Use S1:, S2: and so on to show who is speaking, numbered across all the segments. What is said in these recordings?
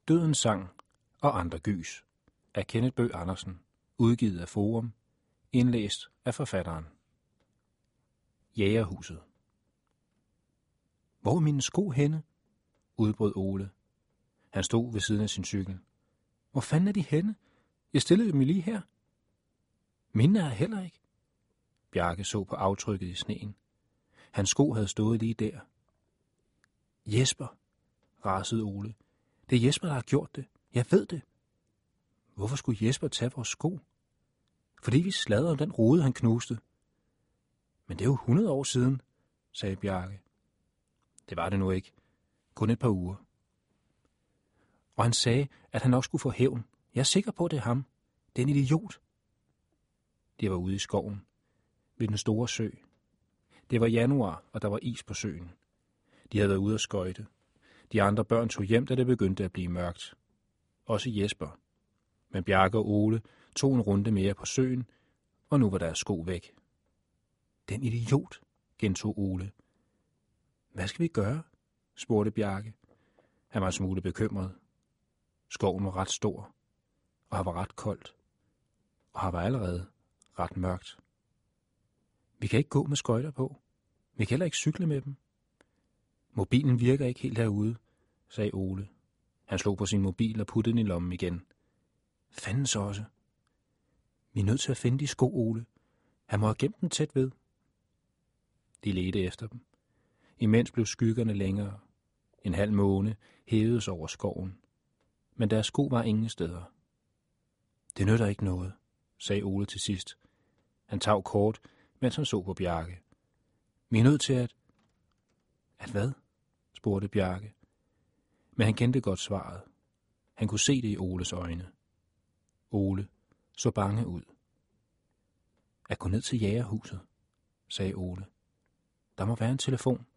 S1: Dødens sang og andre gys af Kenneth Bøgh Andersen, udgivet af Forum, indlæst af forfatteren. Jægerhuset. Hvor er mine sko henne? Udbrød Ole. Han stod ved siden af sin cykel. Hvor fanden er de henne? Jeg stillede dem lige her. Mine er heller ikke. Bjarke så på aftrykket i sneen. Hans sko havde stået lige der. Jesper, rasede Ole. Det er Jesper, der har gjort det. Jeg ved det. Hvorfor skulle Jesper tage vores sko? Fordi vi sladrede om den rode, han knuste. Men det er jo 100 år siden, sagde Bjarke. Det var det nu ikke. Kun et par uger. Og han sagde, at han nok skulle få hævn. Jeg er sikker på, at det er ham. Det er en idiot. De var ude i skoven, ved den store sø. Det var januar, og der var is på søen. De havde været ude at skøjte. De andre børn tog hjem, da det begyndte at blive mørkt. Også Jesper. Men Bjarke og Ole tog en runde mere på søen, og nu var deres sko væk. Den idiot, gentog Ole. Hvad skal vi gøre? Spurgte Bjarke. Han var en smule bekymret. Skoven var ret stor, og her var ret koldt, og her var allerede ret mørkt. Vi kan ikke gå med skøjter på. Vi kan heller ikke cykle med dem. Mobilen virker ikke helt herude, sagde Ole. Han slog på sin mobil og puttede den i lommen igen. Fandens også. Vi er nødt til at finde de sko, Ole. Han må have gemt dem tæt ved. De ledte efter dem. Imens blev skyggerne længere. En halv måne hævedes over skoven. Men deres sko var ingen steder. Det nytter ikke noget, sagde Ole til sidst. Han tav kort, mens han så på Bjarke. Vi er nødt til at... At hvad? Spurgte Bjarke. Men han kendte godt svaret. Han kunne se det i Oles øjne. Ole så bange ud. At gå ned til jægerhuset, sagde Ole. Der må være en telefon.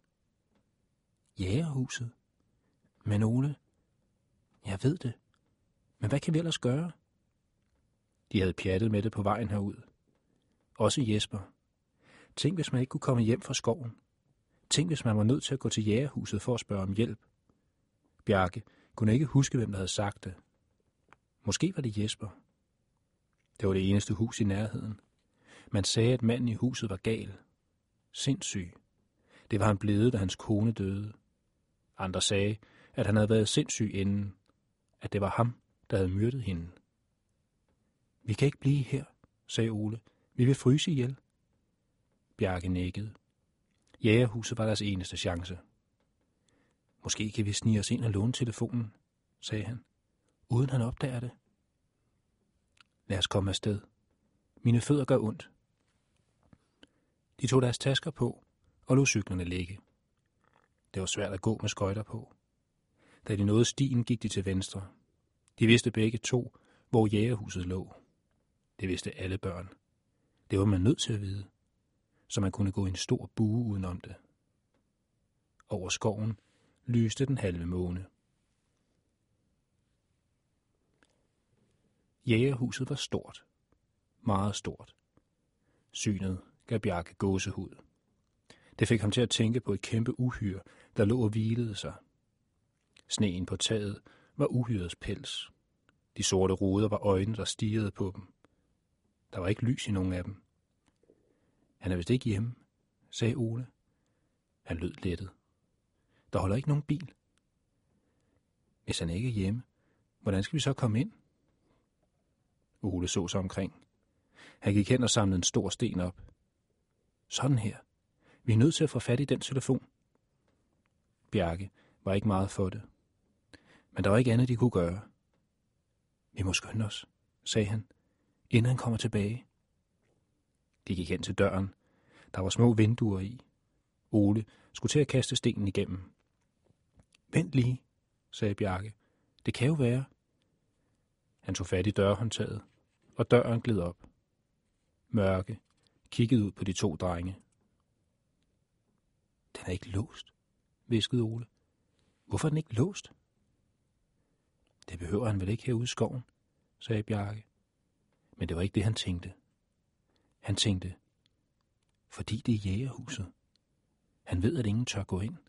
S1: Jægerhuset? Men Ole, jeg ved det. Men hvad kan vi ellers gøre? De havde pjattet med det på vejen herud. Også Jesper. Tænk, hvis man ikke kunne komme hjem fra skoven. Tænk, hvis man var nødt til at gå til jægerhuset for at spørge om hjælp. Bjarke kunne ikke huske, hvem der havde sagt det. Måske var det Jesper. Det var det eneste hus i nærheden. Man sagde, at manden i huset var gal. Sindssyg. Det var han blevet, da hans kone døde. Andre sagde, at han havde været sindssyg inden. At det var ham, der havde myrdet hende. Vi kan ikke blive her, sagde Ole. Vi vil fryse ihjel. Bjarke nikkede. Jægerhuset var deres eneste chance. Måske kan vi snige os ind og låne telefonen, sagde han, uden han opdager det. Lad os komme afsted. Mine fødder gør ondt. De tog deres tasker på og lod cyklerne ligge. Det var svært at gå med skøjter på. Da de nåede stien, gik de til venstre. De vidste begge to, hvor jægerhuset lå. Det vidste alle børn. Det var man nødt til at vide, så man kunne gå i en stor bue udenom det. Over skoven lyste den halve måne. Jægerhuset var stort. Meget stort. Synet gav Bjarke gåsehud. Det fik ham til at tænke på et kæmpe uhyre, der lå og hvilede sig. Sneen på taget var uhyrets pels. De sorte ruder var øjne, der stirrede på dem. Der var ikke lys i nogen af dem. Han er vist ikke hjemme, sagde Ole. Han lød lettet. Der holder ikke nogen bil. Hvis han ikke er hjemme, hvordan skal vi så komme ind? Ole så sig omkring. Han gik hen og samlede en stor sten op. Sådan her. Vi er nødt til at få fat i den telefon. Bjarke var ikke meget for det. Men der var ikke andet, de kunne gøre. Vi må skynde os, sagde han, inden han kommer tilbage. De gik hen til døren. Der var små vinduer i. Ole skulle til at kaste stenen igennem. Vent lige, sagde Bjarke. Det kan jo være. Han tog fat i dørhåndtaget, og døren gled op. Mørke kiggede ud på de to drenge. Den er ikke låst, hviskede Ole. Hvorfor er den ikke låst? Det behøver han vel ikke herude i skoven, sagde Bjarke. Men det var ikke det, han tænkte. Han tænkte, fordi det er jægerhuset. Han ved, at ingen tør gå ind.